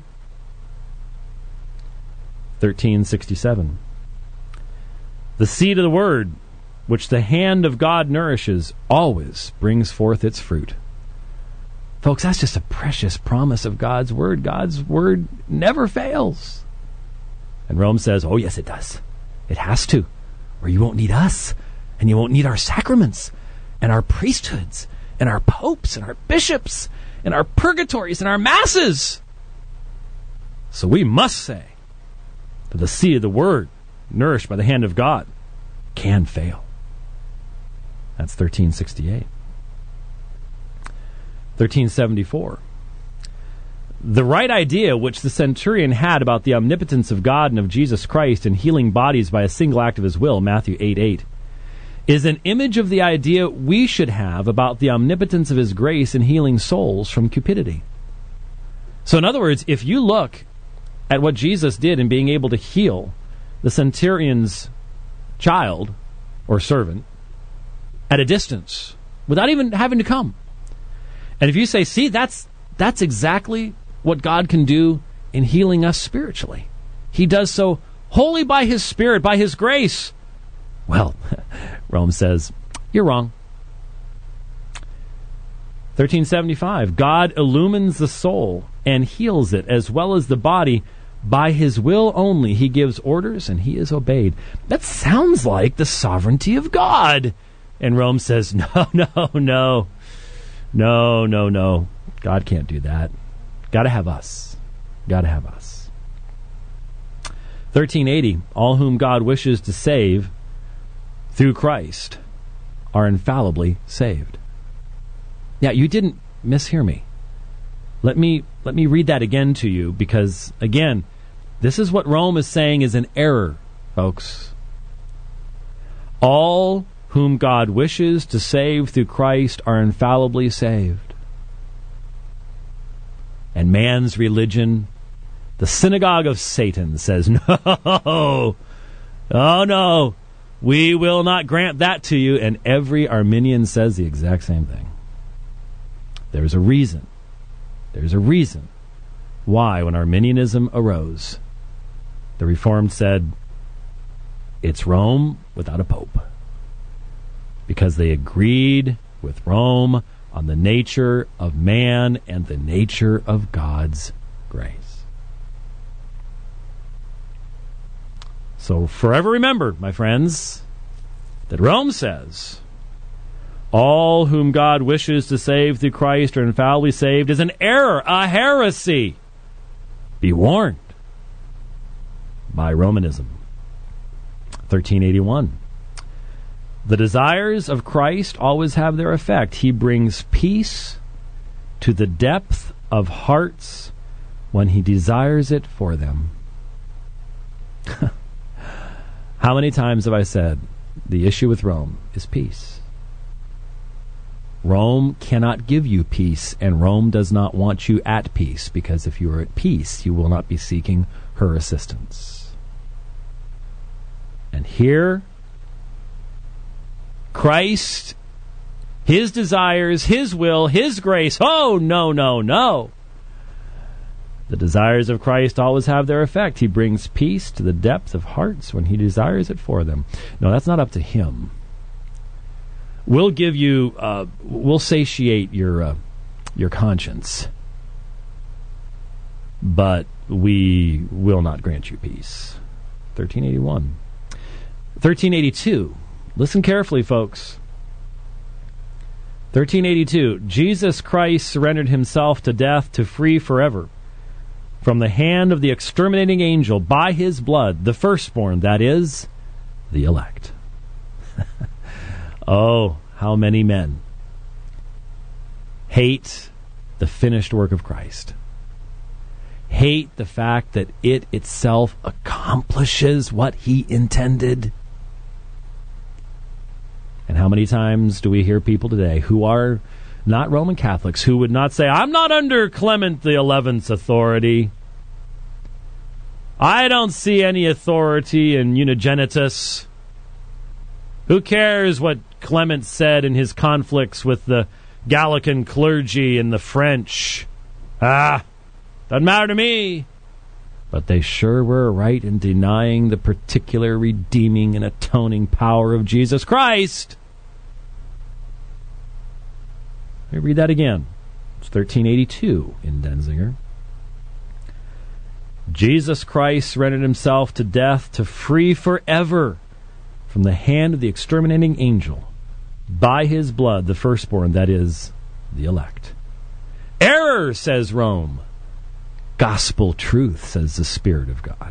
1367. The seed of the word, which the hand of God nourishes, always brings forth its fruit. Folks, that's just a precious promise of God's word. God's word never fails. And Rome says, oh, yes, it does. It has to, or you won't need us, and you won't need our sacraments, and our priesthoods, and our popes, and our bishops, and our purgatories, and our masses. So we must say that the seed of the word, nourished by the hand of God, can fail. That's 1368. 1374. The right idea which the centurion had about the omnipotence of God and of Jesus Christ in healing bodies by a single act of his will, Matthew 8:8, is an image of the idea we should have about the omnipotence of his grace in healing souls from cupidity. So in other words, if you look at what Jesus did in being able to heal the centurion's child or servant at a distance without even having to come, and if you say, see, that's exactly what God can do in healing us spiritually. He does so wholly by his Spirit, by his grace. Well, Rome says, you're wrong. 1375. God illumines the soul and heals it as well as the body. By his will only he gives orders and he is obeyed. That sounds like the sovereignty of God. And Rome says, no. God can't do that. Got to have us. 1380. All whom God wishes to save through Christ are infallibly saved. Now, you didn't mishear me. Let me read that again to you, because, again, this is what Rome is saying is an error, folks. All whom God wishes to save through Christ are infallibly saved. And man's religion, the synagogue of Satan, says, no, we will not grant that to you. And every Arminian says the exact same thing. There's a reason why, when Arminianism arose, the Reformed said, it's Rome without a pope. Because they agreed with Rome on the nature of man and the nature of God's grace. So forever remember, my friends, that Rome says, all whom God wishes to save through Christ are infallibly saved is an error, a heresy. Be warned by Romanism. 1381. The desires of Christ always have their effect. He brings peace to the depth of hearts when he desires it for them. How many times have I said the issue with Rome is peace? Rome cannot give you peace, and Rome does not want you at peace, because if you are at peace, you will not be seeking her assistance. And here, Christ, his desires, his will, his grace. Oh, no. The desires of Christ always have their effect. He brings peace to the depth of hearts when he desires it for them. No, that's not up to him. We'll give you, we'll satiate your conscience, but we will not grant you peace. 1381. 1382. Listen carefully, folks. 1382. Jesus Christ surrendered himself to death to free forever from the hand of the exterminating angel by his blood, the firstborn, that is, the elect. Oh, how many men hate the finished work of Christ. Hate the fact that it itself accomplishes what he intended. And how many times do we hear people today who are not Roman Catholics, who would not say, I'm not under Clement XI's authority. I don't see any authority in Unigenitus. Who cares what Clement said in his conflicts with the Gallican clergy and the French? Doesn't matter to me. But they sure were right in denying the particular redeeming and atoning power of Jesus Christ. Let me read that again. It's 1382 in Denzinger. Jesus Christ surrendered himself to death to free forever from the hand of the exterminating angel by his blood, the firstborn, that is, the elect. Error, says Rome. Gospel truth, says the Spirit of God.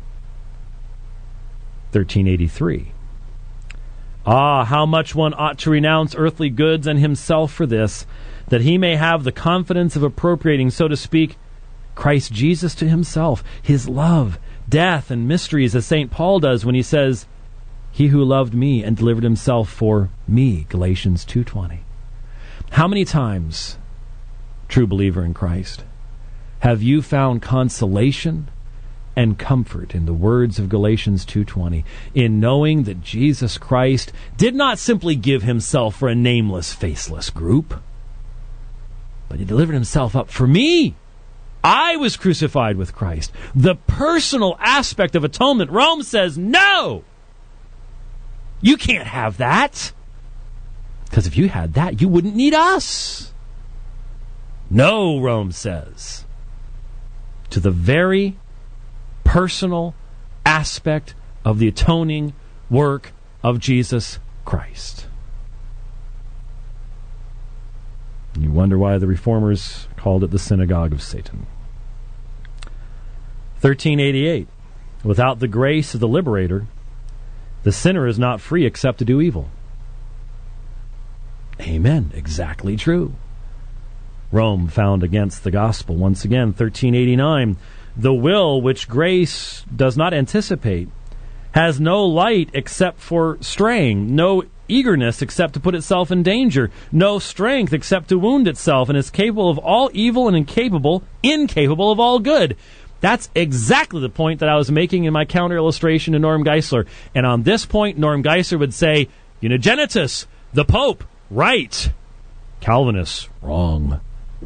1383. How much one ought to renounce earthly goods and himself for this, that he may have the confidence of appropriating, so to speak, Christ Jesus to himself, his love, death, and mysteries, as St. Paul does when he says, he who loved me and delivered himself for me, Galatians 2:20. How many times, true believer in Christ, have you found consolation and comfort in the words of Galatians 2:20, in knowing that Jesus Christ did not simply give himself for a nameless, faceless group, but he delivered himself up for me? I was crucified with Christ. The personal aspect of atonement, Rome says, no! You can't have that. Because if you had that, you wouldn't need us. No, Rome says. To the very personal aspect of the atoning work of Jesus Christ. And you wonder why the Reformers called it the synagogue of Satan. 1388. Without the grace of the liberator, the sinner is not free except to do evil. Amen. Exactly true. Rome found against the gospel. Once again, 1389. The will which grace does not anticipate has no light except for straying, no eagerness except to put itself in danger, no strength except to wound itself, and is capable of all evil and incapable of all good. That's exactly the point that I was making in my counter illustration to Norm Geisler. And on this point, Norm Geisler would say, Unigenitus, the Pope, right. Calvinists, wrong.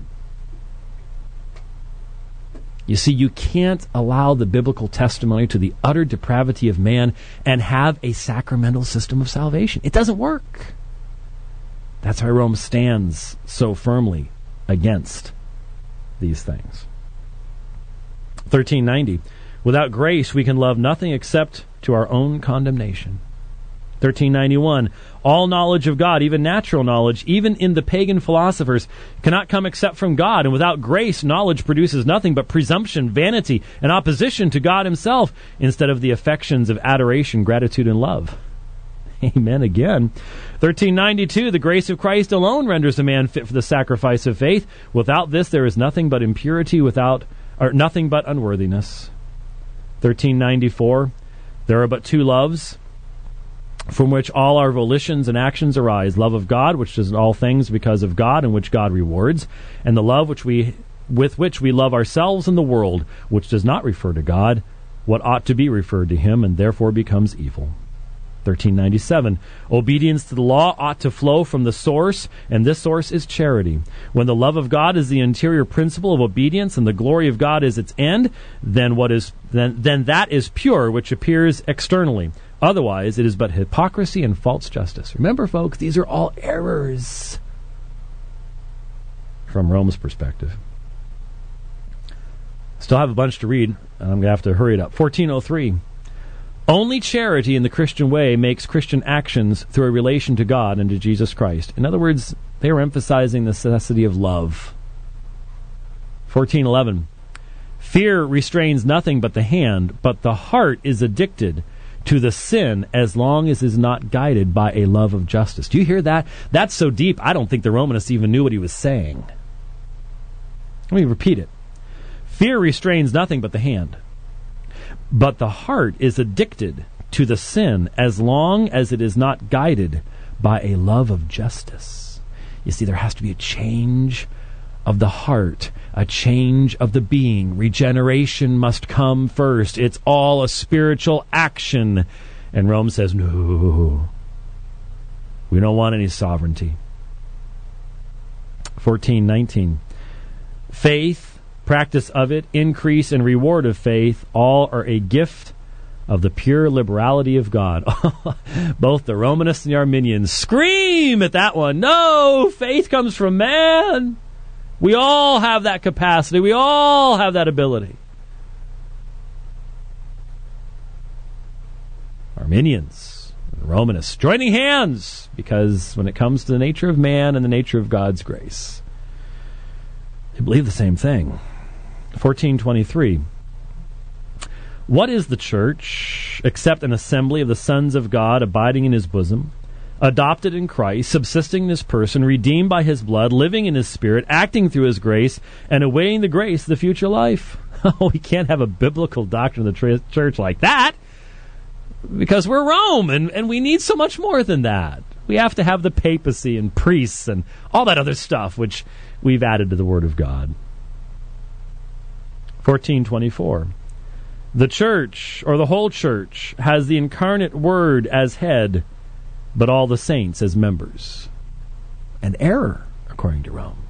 You see, you can't allow the biblical testimony to the utter depravity of man and have a sacramental system of salvation. It doesn't work. That's why Rome stands so firmly against these things. 1390. Without grace, we can love nothing except to our own condemnation. 1391. All knowledge of God, even natural knowledge, even in the pagan philosophers, cannot come except from God. And without grace, knowledge produces nothing but presumption, vanity, and opposition to God himself, instead of the affections of adoration, gratitude, and love. Amen again. 1392. The grace of Christ alone renders a man fit for the sacrifice of faith. Without this, there is nothing but impurity, nothing but unworthiness. 1394. There are but two loves, from which all our volitions and actions arise: love of God, which does all things because of God, and which God rewards, and the love with which we love ourselves and the world, which does not refer to God, what ought to be referred to him, and therefore becomes evil. 1397. Obedience to the law ought to flow from the source, and this source is charity. When the love of God is the interior principle of obedience and the glory of God is its end, then that is pure, which appears externally. Otherwise, it is but hypocrisy and false justice. Remember, folks, these are all errors from Rome's perspective. Still have a bunch to read, and I'm going to have to hurry it up. 1403. Only charity in the Christian way makes Christian actions through a relation to God and to Jesus Christ. In other words, they were emphasizing the necessity of love. 1411. Fear restrains nothing but the hand, but the heart is addicted to the sin as long as it is not guided by a love of justice. Do you hear that? That's so deep, I don't think the Romanists even knew what he was saying. Let me repeat it. Fear restrains nothing but the hand, but the heart is addicted to the sin as long as it is not guided by a love of justice. You see, there has to be a change of the heart, a change of the being. Regeneration must come first. It's all a spiritual action. And Rome says, no, we don't want any sovereignty. 1419. Faith, practice of it, increase and reward of faith, all are a gift of the pure liberality of God. Both the Romanists and the Arminians scream at that one. No, faith comes from man. We all have that capacity. We all have that ability. Arminians and Romanists joining hands, because when it comes to the nature of man and the nature of God's grace, they believe the same thing. 1423. What is the church except an assembly of the sons of God abiding in his bosom, adopted in Christ, subsisting in his person, redeemed by his blood, living in his spirit, acting through his grace, and awaiting the grace of the future life? We can't have a biblical doctrine of the church like that, because we're Rome, and we need so much more than that. We have to have the papacy and priests and all that other stuff, which we've added to the Word of God. 1424. The church, or the whole church, has the incarnate Word as head, but all the saints as members. An error, according to Rome.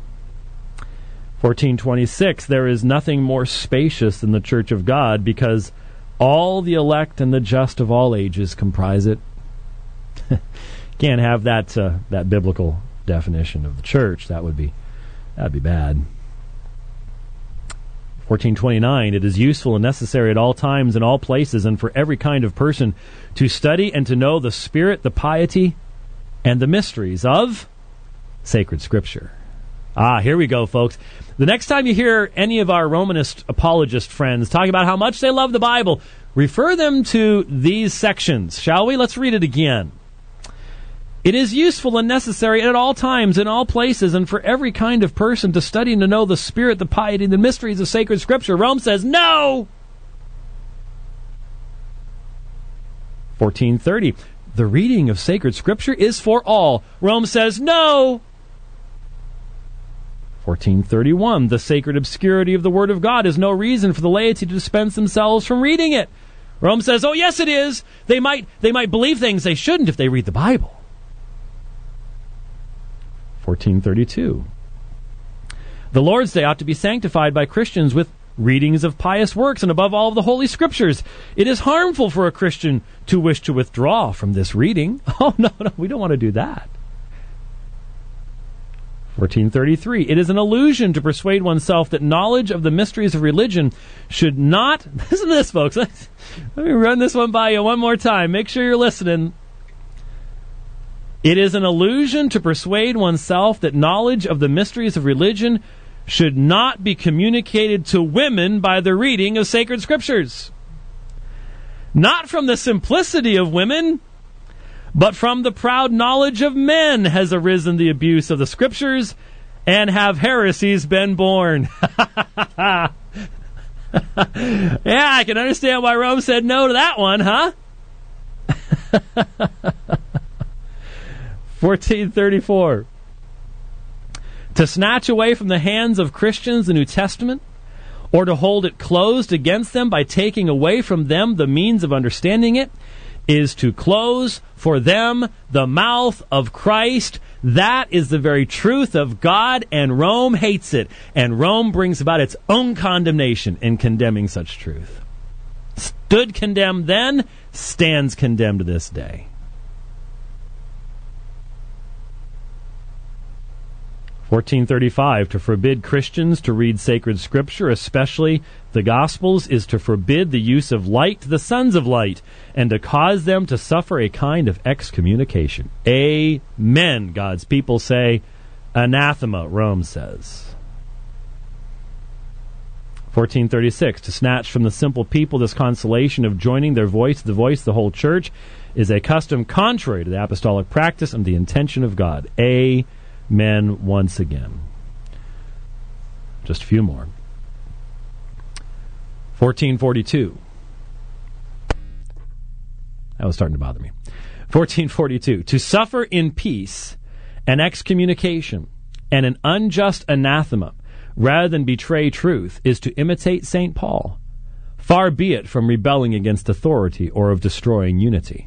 1426. There is nothing more spacious than the church of God, because all the elect and the just of all ages comprise it. Can't have that biblical definition of the church. That'd be bad. 1429, it is useful and necessary at all times and all places and for every kind of person to study and to know the spirit, the piety, and the mysteries of sacred Scripture. Here we go, folks. The next time you hear any of our Romanist apologist friends talking about how much they love the Bible, refer them to these sections, shall we? Let's read it again. It is useful and necessary at all times, in all places, and for every kind of person to study and to know the spirit, the piety, and the mysteries of sacred Scripture. Rome says no! 1430. The reading of sacred Scripture is for all. Rome says no! 1431. The sacred obscurity of the Word of God is no reason for the laity to dispense themselves from reading it. Rome says, oh yes it is. They might believe things they shouldn't if they read the Bible. 1432. The Lord's Day ought to be sanctified by Christians with readings of pious works and above all of the Holy Scriptures. It is harmful for a Christian to wish to withdraw from this reading. Oh, no, we don't want to do that. 1433. It is an illusion to persuade oneself that knowledge of the mysteries of religion should not... Listen to this, folks. Let me run this one by you one more time. Make sure you're listening. It is an illusion to persuade oneself that knowledge of the mysteries of religion should not be communicated to women by the reading of sacred Scriptures. Not from the simplicity of women, but from the proud knowledge of men has arisen the abuse of the Scriptures, and have heresies been born. Yeah, I can understand why Rome said no to that one, huh? 1434. To snatch away from the hands of Christians the New Testament, or to hold it closed against them by taking away from them the means of understanding it, is to close for them the mouth of Christ. That is the very truth of God, and Rome hates it. And Rome brings about its own condemnation in condemning such truth. Stood condemned then, stands condemned to this day. 1435, to forbid Christians to read sacred scripture, especially the Gospels, is to forbid the use of light to the sons of light, and to cause them to suffer a kind of excommunication. Amen, God's people say. Anathema, Rome says. 1436, to snatch from the simple people this consolation of joining their voice to the voice of the whole church is a custom contrary to the apostolic practice and the intention of God. Amen once again. Just a few more. 1442. That was starting to bother me. 1442. To suffer in peace an excommunication and an unjust anathema rather than betray truth is to imitate St. Paul. Far be it from rebelling against authority or of destroying unity.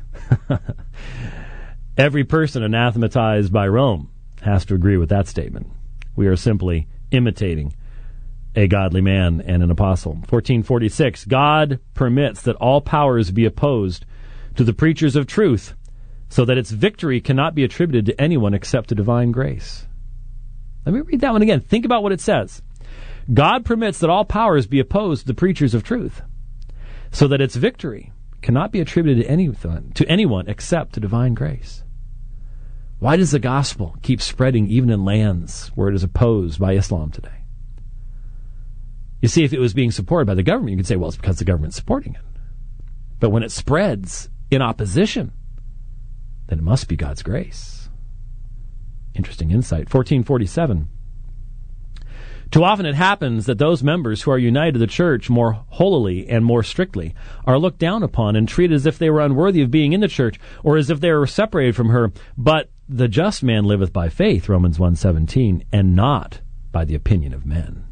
Every person anathematized by Rome has to agree with that statement. We are simply imitating a godly man and an apostle. 1446, God permits that all powers be opposed to the preachers of truth, so that its victory cannot be attributed to anyone except to divine grace. Let me read that one again. Think about what it says. God permits that all powers be opposed to the preachers of truth, so that its victory cannot be attributed to anyone except to divine grace. Why does the gospel keep spreading even in lands where it is opposed by Islam today? You see, if it was being supported by the government, you could say, well, it's because the government's supporting it. But when it spreads in opposition, then it must be God's grace. Interesting insight. 1447. Too often it happens that those members who are united to the church more holily and more strictly are looked down upon and treated as if they were unworthy of being in the church, or as if they were separated from her. But the just man liveth by faith, Romans 1:17, and not by the opinion of men.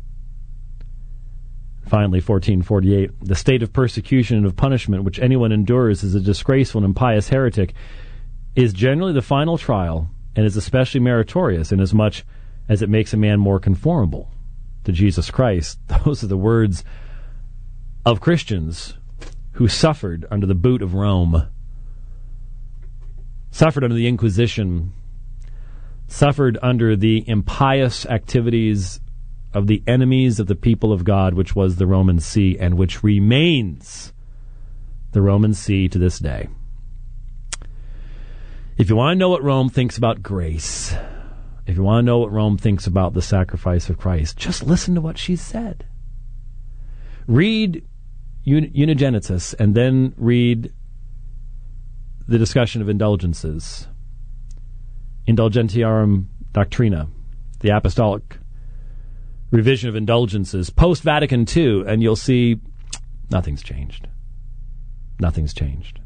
Finally, 1448, the state of persecution and of punishment which anyone endures as a disgraceful and impious heretic is generally the final trial, and is especially meritorious inasmuch as it makes a man more conformable to Jesus Christ. Those are the words of Christians who suffered under the boot of Rome, suffered under the Inquisition, suffered under the impious activities of the enemies of the people of God, which was the Roman See, and which remains the Roman See to this day. If you want to know what Rome thinks about grace, if you want to know what Rome thinks about the sacrifice of Christ, just listen to what she said. Read Unigenitus, and then read the discussion of indulgences. Indulgentiarum Doctrina, the apostolic revision of indulgences, post-Vatican II, and you'll see nothing's changed. Nothing's changed.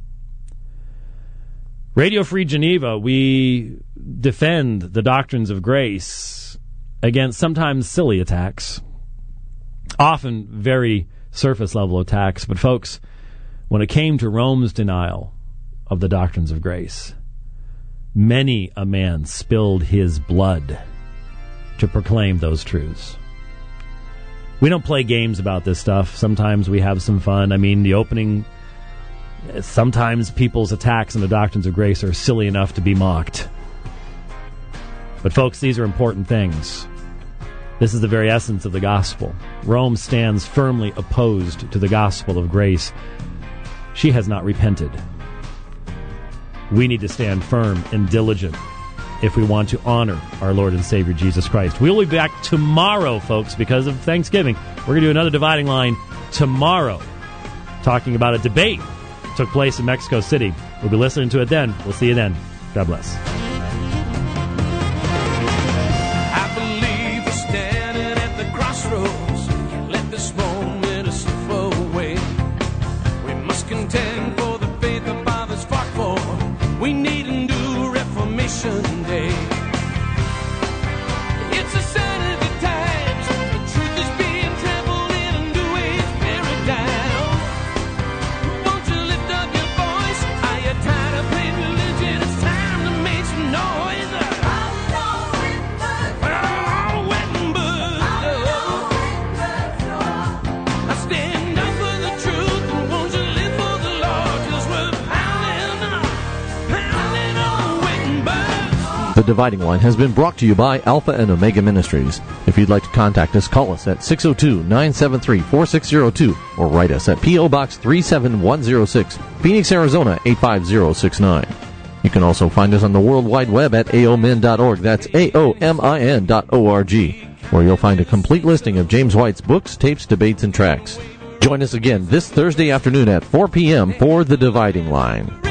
Radio Free Geneva, we defend the doctrines of grace against sometimes silly attacks, often very surface-level attacks. But folks, when it came to Rome's denial of the doctrines of grace, many a man spilled his blood to proclaim those truths. We don't play games about this stuff. Sometimes we have some fun. I mean, the opening... Sometimes people's attacks on the doctrines of grace are silly enough to be mocked. But folks, these are important things. This is the very essence of the gospel. Rome stands firmly opposed to the gospel of grace. She has not repented. We need to stand firm and diligent if we want to honor our Lord and Savior Jesus Christ. We'll be back tomorrow, folks, because of Thanksgiving. We're going to do another Dividing Line tomorrow, talking about a debate took place in Mexico City. We'll be listening to it then. We'll see you then. God bless. I believe we're standing at the crossroads. Can't let this moment slip away. We must contend for the faith our fathers fought for. We need a new Reformation Day. It's a sign of the times. The truth is being trampled in a new age paradigm. I The Dividing Line has been brought to you by Alpha and Omega Ministries. If you'd like to contact us, call us at 602-973-4602 or write us at P.O. Box 37106, Phoenix, Arizona 85069. You can also find us on the World Wide Web at aomin.org. That's aomin.org, where you'll find a complete listing of James White's books, tapes, debates, and tracts. Join us again this Thursday afternoon at 4 p.m. for The Dividing Line.